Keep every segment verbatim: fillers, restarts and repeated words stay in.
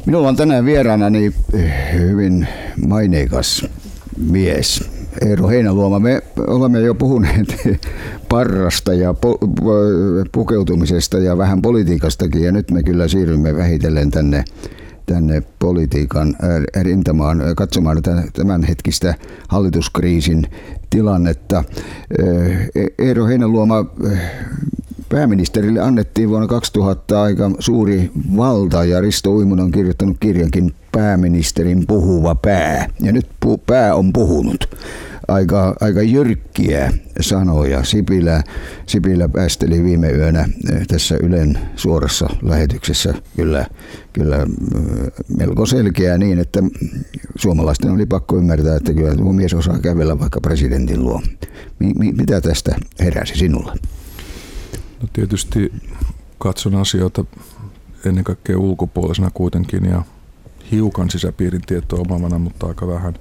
Minulla on tänään vieraanani hyvin maineikas mies, Eero Heinäluoma. Me olemme jo puhuneet parrasta ja pukeutumisesta ja vähän politiikastakin, ja nyt me kyllä siirrymme vähitellen tänne, tänne politiikan rintamaan katsomaan tämänhetkistä hallituskriisin tilannetta. Eero Heinäluoma, pääministerille annettiin vuonna kaksituhatta aika suuri valta, ja Risto Uimonen on kirjoittanut kirjankin Pääministerin puhuva pää. Ja nyt pu- pää on puhunut aika, aika jyrkkiä sanoja. Sipilä, Sipilä päästeli viime yönä tässä Ylen suorassa lähetyksessä kyllä, kyllä melko selkeää niin, että suomalaisten oli pakko ymmärtää, että kyllä tuo mies osaa kävellä vaikka presidentin luo. Mi- mitä tästä heräsi sinulla? No tietysti katson asioita ennen kaikkea ulkopuolisena kuitenkin ja hiukan sisäpiirin tietoa omavana, mutta aika vähän.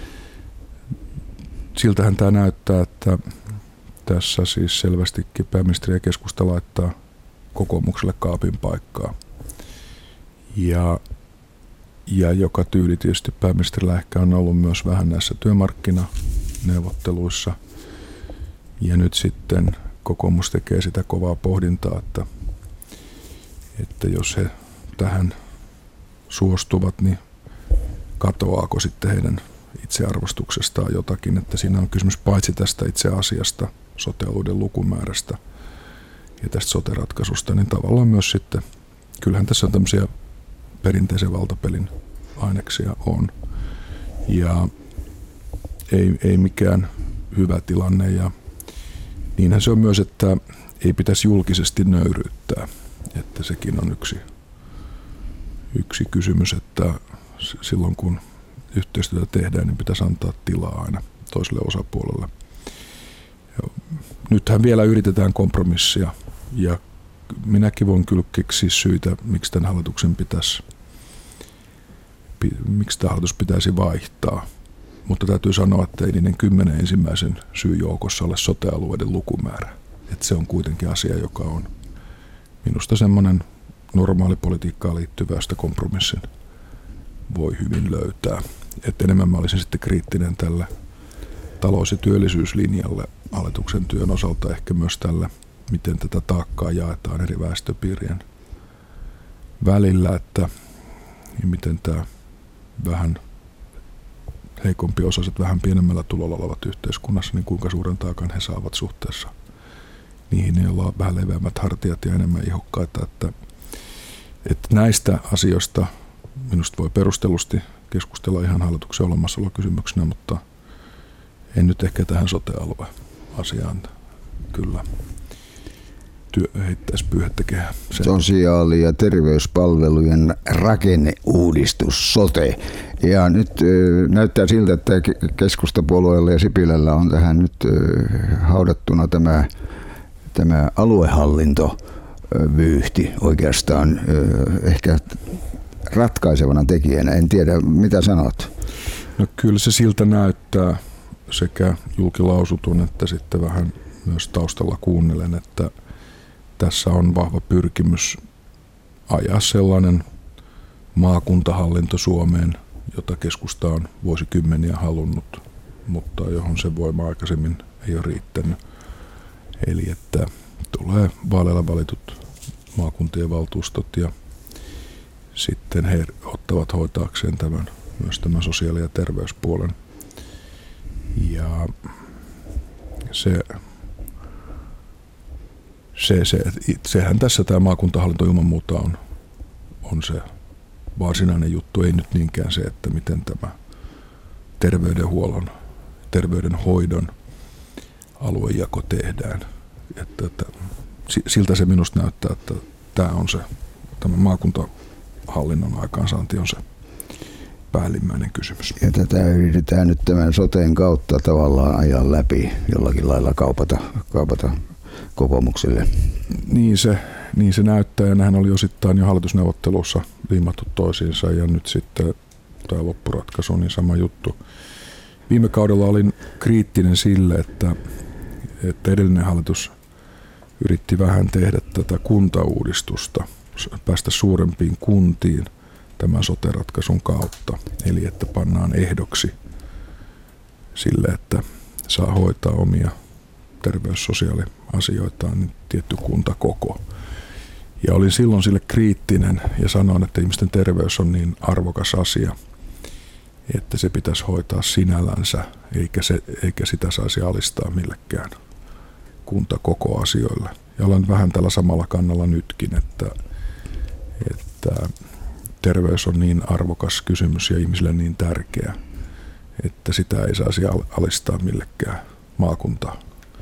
Siltähän tämä näyttää, että tässä siis selvästikin pääministeri ja keskusta laittaa kokoomukselle kaapin paikkaa. Ja, ja joka tyyli tietysti pääministerillä ehkä on ollut myös vähän näissä työmarkkinaneuvotteluissa. Ja nyt sitten kokoomus tekee sitä kovaa pohdintaa, että, että jos he tähän suostuvat, niin katoaako sitten heidän itsearvostuksestaan jotakin, että siinä on kysymys paitsi tästä itse asiasta, sote-alueiden lukumäärästä ja tästä sote-ratkaisusta, niin tavallaan myös sitten, kyllähän tässä on tämmöisiä perinteisen valtapelin aineksia on, ja ei, ei mikään hyvä tilanne, ja niinhän se on myös, että ei pitäisi julkisesti nöyryyttää, että sekin on yksi, yksi kysymys, että silloin kun yhteistyötä tehdään, niin pitäisi antaa tilaa aina toiselle osapuolelle. Ja nythän vielä yritetään kompromissia, ja minäkin voin kyllä keksiä syitä, miksi tämän hallituksen pitäisi, miksi tämä hallitus pitäisi vaihtaa. Mutta täytyy sanoa, että ei niiden kymmenen ensimmäisen syyn joukossa ole sote-alueiden lukumäärä. Että se on kuitenkin asia, joka on minusta semmoinen normaali politiikkaan liittyvä, josta kompromissin voi hyvin löytää. Että enemmän mä olisin sitten kriittinen tällä talous- ja työllisyyslinjalle hallituksen työn osalta, ehkä myös tällä, miten tätä taakkaa jaetaan eri väestöpiirien välillä, että ja miten tämä vähän heikompi osaiset vähän pienemmällä tulolla olevat yhteiskunnassa, niin kuinka suuren taakan he saavat suhteessa niihin, joilla on vähän leveämmät hartiat ja enemmän ihokkaita. Että, että näistä asioista minusta voi perustellusti keskustella ihan hallituksen olemassaolokysymyksenä, mutta en nyt ehkä tähän sote-alue-asiaan kyllä työ, heittäisi pyyhettä kehää. Sosiaali- ja terveyspalvelujen rakenneuudistus, sote. Ja nyt äh, näyttää siltä, että keskustapuolueella ja Sipilällä on tähän nyt äh, haudattuna tämä, tämä aluehallintovyyhti oikeastaan äh, ehkä ratkaisevana tekijänä. En tiedä, mitä sanot? No kyllä se siltä näyttää sekä julkilausutun että sitten vähän myös taustalla kuunnellen, että tässä on vahva pyrkimys ajaa sellainen maakuntahallinto Suomeen, jota keskusta on vuosikymmeniä halunnut, mutta johon se voima aikaisemmin ei ole riittänyt. Eli että tulee vaaleilla valitut maakuntien valtuustot ja sitten he ottavat hoitaakseen tämän, myös tämän sosiaali- ja terveyspuolen. Ja se, se, se, sehän tässä tämä maakuntahallinto ilman muuta on, on se varsinainen juttu, ei nyt niinkään se, että miten tämä terveydenhuollon, terveydenhoidon aluejako tehdään. Että, että, siltä se minusta näyttää, että tämä on se, tämä maakuntahallinnon aikaansaanti on se päällimmäinen kysymys. Ja tätä yritetään nyt tämän soteen kautta tavallaan ajaa läpi, jollakin lailla kaupata, kaupata kokoomukselle. Niin se, niin se näyttää, ja nämähän oli osittain jo hallitusneuvottelussa liimattu toisiinsa, ja nyt sitten tämä loppuratkaisu, niin sama juttu. Viime kaudella olin kriittinen sille, että, että edellinen hallitus yritti vähän tehdä tätä kuntauudistusta, päästä suurempiin kuntiin, tämän sote-ratkaisun kautta. Eli että pannaan ehdoksi sille, että saa hoitaa omia terveyssosiaaliasioitaan niin tietty kuntakoko. Ja olin silloin sille kriittinen ja sanoin, että ihmisten terveys on niin arvokas asia, että se pitäisi hoitaa sinällänsä, eikä, se, eikä sitä saisi alistaa millekään kuntakoko-asioille. Ja olen vähän tällä samalla kannalla nytkin, että, että terveys on niin arvokas kysymys ja ihmisille niin tärkeä, että sitä ei saisi alistaa millekään maakunta,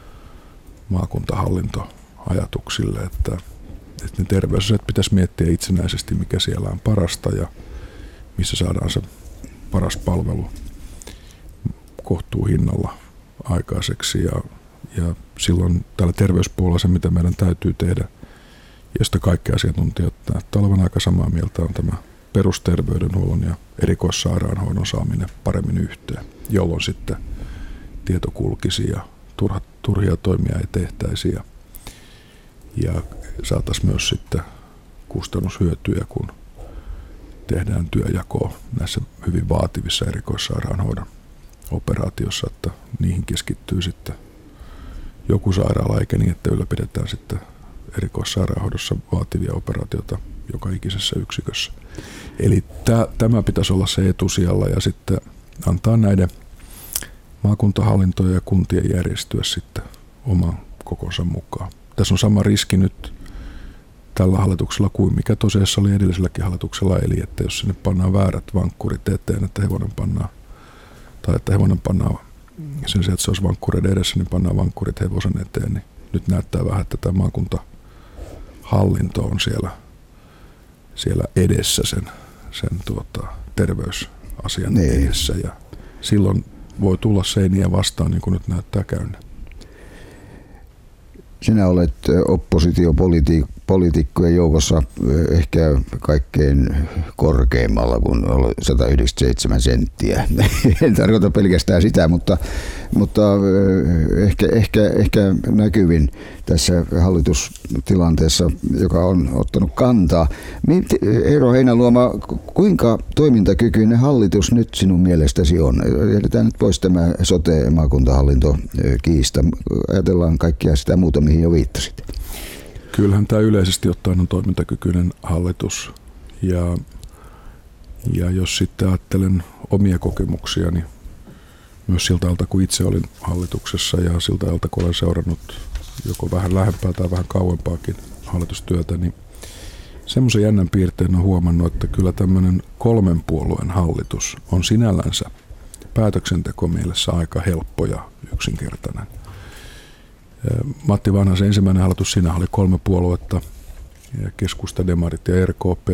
maakuntahallintoajatuksille, että, että ne terveysasiat pitäisi miettiä itsenäisesti, mikä siellä on parasta ja missä saadaan se paras palvelu kohtuuhinnalla aikaiseksi. Ja, ja silloin tällä terveyspuolella se, mitä meidän täytyy tehdä, josta kaikki asiantuntijat näyttää olevan aika samaa mieltä, on tämä perusterveydenhuollon ja erikoissairaanhoidon saaminen paremmin yhteen, jolloin sitten tieto kulkisi ja turha, turhia toimia ei tehtäisi ja, ja saataisiin myös sitten kustannushyötyjä, kun tehdään työjakoa näissä hyvin vaativissa erikoissairaanhoidon operaatiossa, että niihin keskittyy sitten joku sairaala, eikä niin, että ylläpidetään sitten erikoissairaanhoidossa vaativia operaatioita joka ikisessä yksikössä. Eli tämä, tämä pitäisi olla se etusijalla ja sitten antaa näiden maakuntahallintojen ja kuntien järjestyä sitten oman kokonsa mukaan. Tässä on sama riski nyt tällä hallituksella kuin mikä tosiaan oli edelliselläkin hallituksella, eli että jos sinne pannaan väärät vankkurit eteen, että hevonen pannaan, tai että hevonen pannaan sen sijaan, että se olisi vankkureiden edessä, niin pannaan vankkurit hevosen eteen, niin nyt näyttää vähän, että tämä maakuntahallinto on siellä, siellä edessä sen, sen tuota, terveysasian niin. edessä, ja silloin voi tulla seiniä vastaan, niin kuin nyt näyttää käynnä. Sinä olet oppositiopoliitikkojen joukossa ehkä kaikkein korkeimmalla, kun on sata yhdeksänkymmentäseitsemän senttiä. En tarkoita pelkästään sitä, mutta, mutta ehkä, ehkä, ehkä näkyvin tässä hallitustilanteessa, joka on ottanut kantaa. Eero Heinäluoma, kuinka toimintakykyinen hallitus nyt sinun mielestäsi on? Jätetään nyt pois tämä sote-maakuntahallintokiista. Ajatellaan kaikkia sitä muuta, mihin jo viittasit. Kyllähän tämä yleisesti ottaen on toimintakykyinen hallitus. Ja, ja jos sitten ajattelen omia kokemuksiani, myös siltä ajalta, kun itse olin hallituksessa ja siltä ajalta, kun olen seurannut joko vähän lähempää tai vähän kauempaakin hallitustyötä, niin semmoisen jännän piirteen on huomannut, että kyllä tämmöinen kolmen puolueen hallitus on sinällänsä päätöksentekomielessä aika helppo ja yksinkertainen. Matti Vanhasen ensimmäinen hallitus, siinä oli kolme puoluetta, keskusta, demarit ja R K P.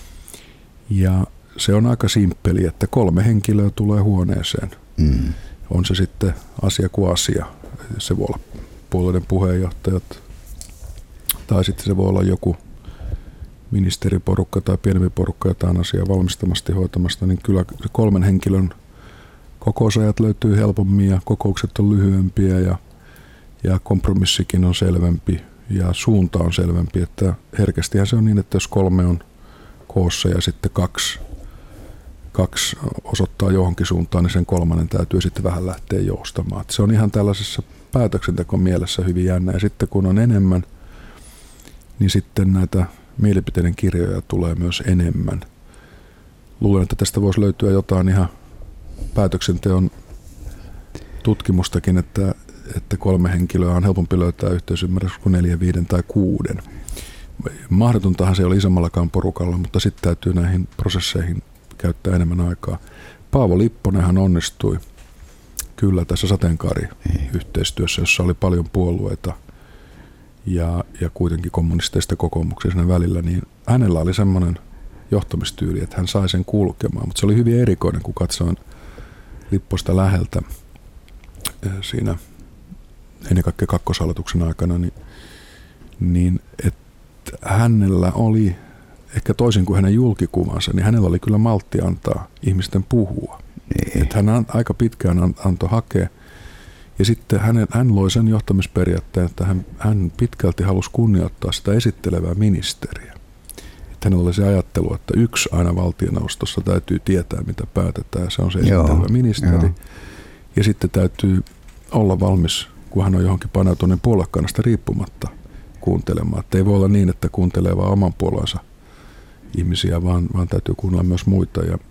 Ja se on aika simppeli, että kolme henkilöä tulee huoneeseen. Mm. On se sitten asia kuin asia. Se voi olla puolueiden puheenjohtajat, tai sitten se voi olla joku ministeriporukka tai pienempi porukka jotain asiaa valmistamasti hoitamasta, niin kyllä kolmen henkilön kokousajat löytyy helpommin ja kokoukset on lyhyempiä ja Ja kompromissikin on selvempi ja suunta on selvempi, että herkästihän se on niin, että jos kolme on koossa ja sitten kaksi, kaksi osoittaa johonkin suuntaan, niin sen kolmannen täytyy sitten vähän lähteä joustamaan. Että se on ihan tällaisessa päätöksentekon mielessä hyvin jännä. Ja sitten kun on enemmän, niin sitten näitä mielipiteiden kirjoja tulee myös enemmän. Luulen, että tästä voisi löytyä jotain ihan päätöksenteon tutkimustakin, että että kolme henkilöä on helpompi löytää yhteisymmärrys kuin neljä, viiden tai kuuden. Mahdotontahan se oli isommallakaan porukalla, mutta sitten täytyy näihin prosesseihin käyttää enemmän aikaa. Paavo Lipponenhan onnistui kyllä tässä sateenkaariyhteistyössä, jossa oli paljon puolueita ja, ja kuitenkin kommunisteista kokoomuksia siinä välillä, niin hänellä oli semmoinen johtamistyyli, että hän sai sen kulkemaan, mutta se oli hyvin erikoinen, kun katsoin Lipposta läheltä siinä ennen kaikkea kakkoshallituksen aikana, niin, niin että hänellä oli, ehkä toisin kuin hänen julkikuvansa, niin hänellä oli kyllä maltti antaa ihmisten puhua. Niin. Että hän aika pitkään antoi hakea. Ja sitten hän, hän loi sen johtamisperiaatteen, että hän, hän pitkälti halusi kunnioittaa sitä esittelevää ministeriä. hänellä oli se ajattelu, että yksi aina valtioneuvostossa täytyy tietää, mitä päätetään. Se on se esittelevä ministeri. Joo. Ja sitten täytyy olla valmis, kun hän on johonkin paneutunut, niin puoluekannasta riippumatta kuuntelemaan. Että ei voi olla niin, että kuuntelee vain oman puolueensa ihmisiä, vaan, vaan täytyy kuunnella myös muita. Ja,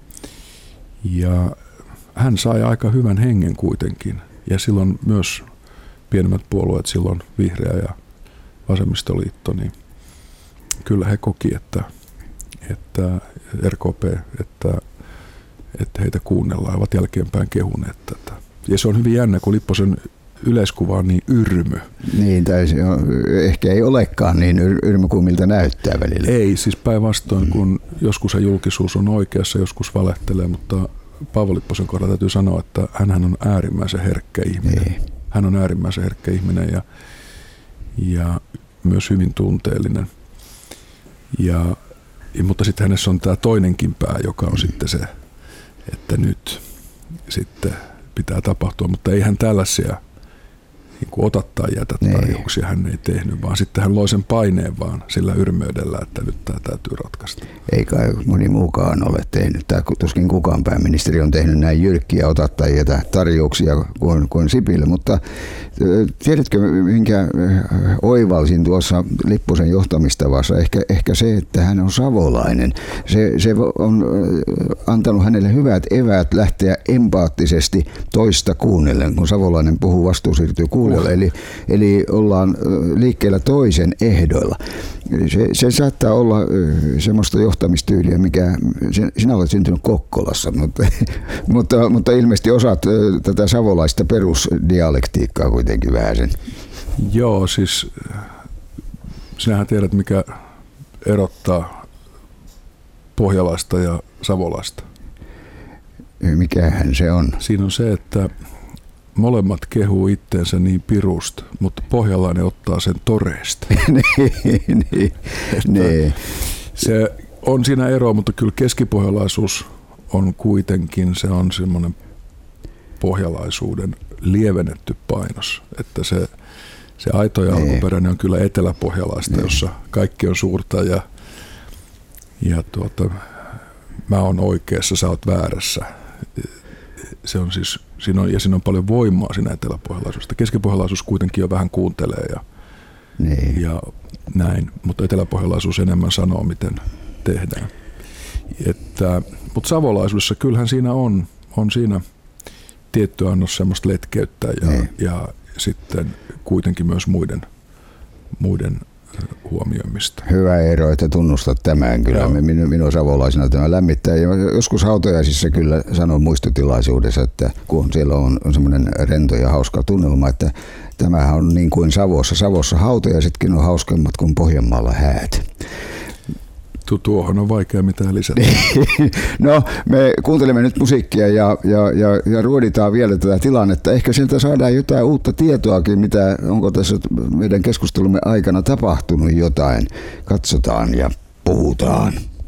ja hän sai aika hyvän hengen kuitenkin. Ja silloin myös pienemmät puolueet, silloin Vihreä ja Vasemmistoliitto, niin kyllä he koki, että, että R K P, että, että heitä kuunnellaan, ovat jälkeenpäin kehuneet tätä. Ja se on hyvin jännä, kun Lipposen yleiskuva on niin yrmy. Niin, tai se on, ehkä ei olekaan niin yrmy kuin miltä näyttää välillä. Ei, siis päinvastoin, mm. kun joskus se julkisuus on oikeassa, joskus valehtelee, mutta Paavo Lipposen kohdalla täytyy sanoa, että hän on äärimmäisen herkkä ihminen. Niin. Hän on äärimmäisen herkkä ihminen ja, ja myös hyvin tunteellinen. Ja, mutta sitten hänessä on tämä toinenkin pää, joka on mm. sitten se, että nyt sitten pitää tapahtua, mutta ei hän tällaisia niin kuin ota tai jätä tarjouksia hän ei tehnyt, vaan sitten hän loi sen paineen vaan sillä yrmeydellä, että nyt tämä täytyy ratkaista. Ei kai moni muukaan ole tehnyt. Tämä tuskin kukaan pääministeri on tehnyt näin jyrkkiä ota tai jätä tarjouksia kuin, kuin Sipilä, mutta tiedätkö, minkä oivalsin tuossa Lipposen johtamistavassa? Ehkä, ehkä se, että hän on savolainen. Se, se on antanut hänelle hyvät eväät lähteä empaattisesti toista kuunnellen, kun savolainen puhuu, vastuu siirtyy kuunnellen. Eli, eli ollaan liikkeellä toisen ehdoilla. Se, se saattaa olla semmoista johtamistyyliä, mikä sinä olet syntynyt Kokkolassa, mutta, mutta, mutta ilmeisesti osaat tätä savolaista perusdialektiikkaa kuitenkin vähän sen. Joo, siis sinähän tiedät, mikä erottaa pohjalaista ja savolaista. Mikähän se on? Siinä on se, että molemmat kehuu itteensä niin pirusta, mutta pohjalainen ottaa sen toreesta. niin, niin, niin. Se on siinä ero, mutta kyllä keskipohjalaisuus on kuitenkin, se on semmoinen pohjalaisuuden lievennetty painos. Että se, se aito ja alkuperäinen on kyllä eteläpohjalaista, niin. Jossa kaikki on suurta ja, ja tuota, mä oon oikeassa, sä oot väärässä. Se on siis, siinä on, ja siinä on paljon voimaa siinä eteläpohjalaisuudesta. Keskipohjalaisuus kuitenkin jo vähän kuuntelee ja, niin. ja näin, mutta eteläpohjalaisuus enemmän sanoo, miten tehdään. Että, mutta savolaisuudessa kyllähän siinä on, on siinä tietty annos semmoista letkeyttä ja, niin. ja sitten kuitenkin myös muiden, muiden huomioimista. Hyvä Eero, että tunnustat tämän. Kyllä minua, minua savolaisena tämä lämmittää. Ja joskus hautajaisissa kyllä sanon muistotilaisuudessa, että kun siellä on, on semmoinen rento ja hauska tunnelma, että tämähän on niin kuin Savossa. Savossa hautajaisetkin on hauskemmat kuin Pohjanmaalla häät. Tuohon on vaikea mitään lisätä. No, me kuuntelemme nyt musiikkia ja, ja, ja, ja ruoditaan vielä tätä tilannetta. Ehkä sieltä saadaan jotain uutta tietoakin, mitä onko tässä meidän keskustelumme aikana tapahtunut jotain. Katsotaan ja puhutaan.